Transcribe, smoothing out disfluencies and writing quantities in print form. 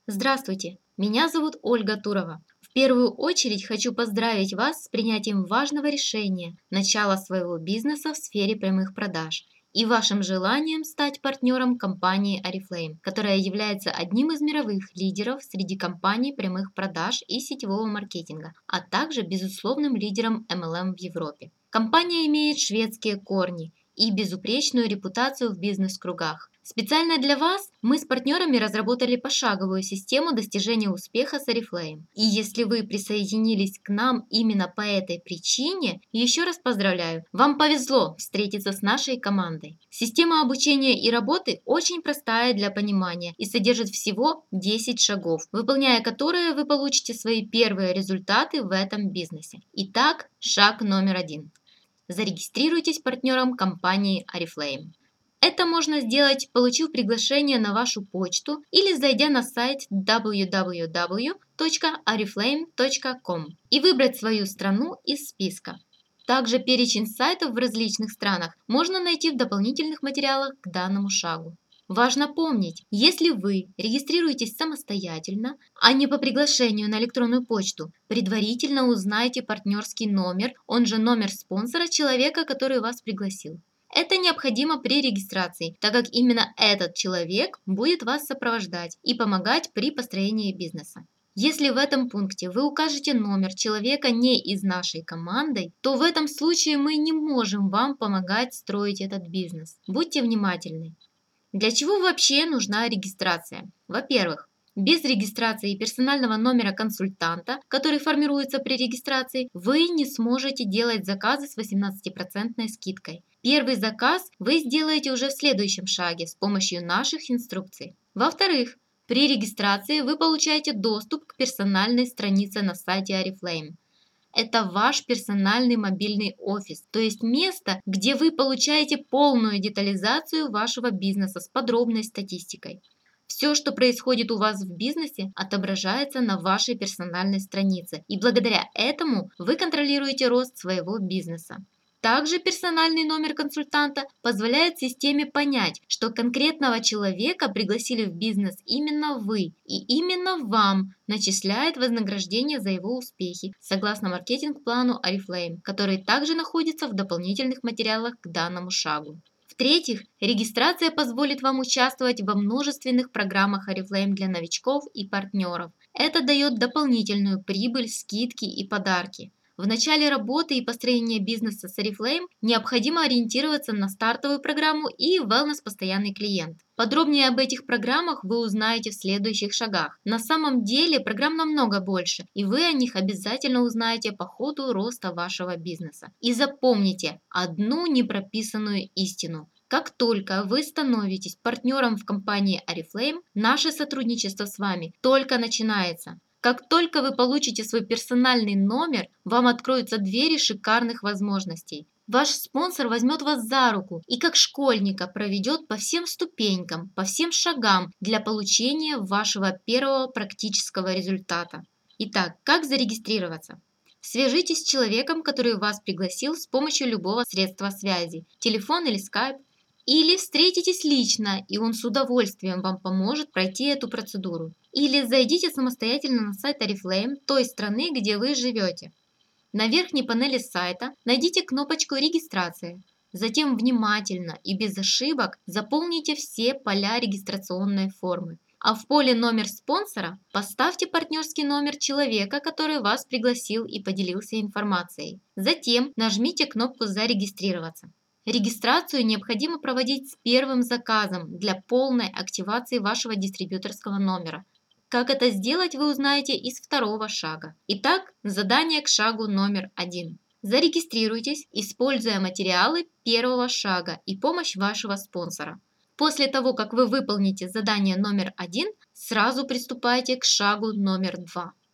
Здравствуйте, меня зовут Ольга Турова. В первую очередь хочу поздравить вас с принятием важного решения – начала своего бизнеса в сфере прямых продаж и вашим желанием стать партнером компании Oriflame, которая является одним из мировых лидеров среди компаний прямых продаж и сетевого маркетинга, а также безусловным лидером MLM в Европе. Компания имеет шведские корни и безупречную репутацию в бизнес-кругах. Специально для вас мы с партнерами разработали пошаговую систему достижения успеха с Oriflame. И если вы присоединились к нам именно по этой причине, еще раз поздравляю, вам повезло встретиться с нашей командой. Система обучения и работы очень простая для понимания и содержит всего 10 шагов, выполняя которые вы получите свои первые результаты в этом бизнесе. Итак, шаг номер 1. Зарегистрируйтесь партнером компании Oriflame. Это можно сделать, получив приглашение на вашу почту или зайдя на сайт www.oriflame.com и выбрать свою страну из списка. Также перечень сайтов в различных странах можно найти в дополнительных материалах к данному шагу. Важно помнить, если вы регистрируетесь самостоятельно, а не по приглашению на электронную почту, предварительно узнайте партнерский номер, он же номер спонсора человека, который вас пригласил. Это необходимо при регистрации, так как именно этот человек будет вас сопровождать и помогать при построении бизнеса. Если в этом пункте вы укажете номер человека не из нашей команды, то в этом случае мы не можем вам помогать строить этот бизнес. Будьте внимательны. Для чего вообще нужна регистрация? Во-первых, без регистрации и персонального номера консультанта, который формируется при регистрации, вы не сможете делать заказы с 18% скидкой. Первый заказ вы сделаете уже в следующем шаге с помощью наших инструкций. Во-вторых, при регистрации вы получаете доступ к персональной странице на сайте Oriflame. Это ваш персональный мобильный офис, то есть место, где вы получаете полную детализацию вашего бизнеса с подробной статистикой. Все, что происходит у вас в бизнесе, отображается на вашей персональной странице, и благодаря этому вы контролируете рост своего бизнеса. Также персональный номер консультанта позволяет системе понять, что конкретного человека пригласили в бизнес именно вы, и именно вам начисляет вознаграждение за его успехи, согласно маркетинг-плану Oriflame, который также находится в дополнительных материалах к данному шагу. В-третьих, регистрация позволит вам участвовать во множественных программах Oriflame для новичков и партнеров. Это дает дополнительную прибыль, скидки и подарки. В начале работы и построения бизнеса с Oriflame необходимо ориентироваться на стартовую программу и wellness постоянный клиент. Подробнее об этих программах вы узнаете в следующих шагах. На самом деле программ намного больше, и вы о них обязательно узнаете по ходу роста вашего бизнеса. И запомните одну непрописанную истину. Как только вы становитесь партнером в компании Oriflame, наше сотрудничество с вами только начинается. Как только вы получите свой персональный номер, вам откроются двери шикарных возможностей. Ваш спонсор возьмет вас за руку и как школьника проведет по всем ступенькам, по всем шагам для получения вашего первого практического результата. Итак, как зарегистрироваться? Свяжитесь с человеком, который вас пригласил с помощью любого средства связи, телефон или скайп. Или встретитесь лично, и он с удовольствием вам поможет пройти эту процедуру. Или зайдите самостоятельно на сайт Oriflame той страны, где вы живете. На верхней панели сайта найдите кнопочку «Регистрация». Затем внимательно и без ошибок заполните все поля регистрационной формы. А в поле «Номер спонсора» поставьте партнерский номер человека, который вас пригласил и поделился информацией. Затем нажмите кнопку «Зарегистрироваться». Регистрацию необходимо проводить с первым заказом для полной активации вашего дистрибьюторского номера. Как это сделать, вы узнаете из второго шага. Итак, задание к шагу номер 1. Зарегистрируйтесь, используя материалы первого шага и помощь вашего спонсора. После того, как вы выполните задание номер 1, сразу приступайте к шагу номер 2.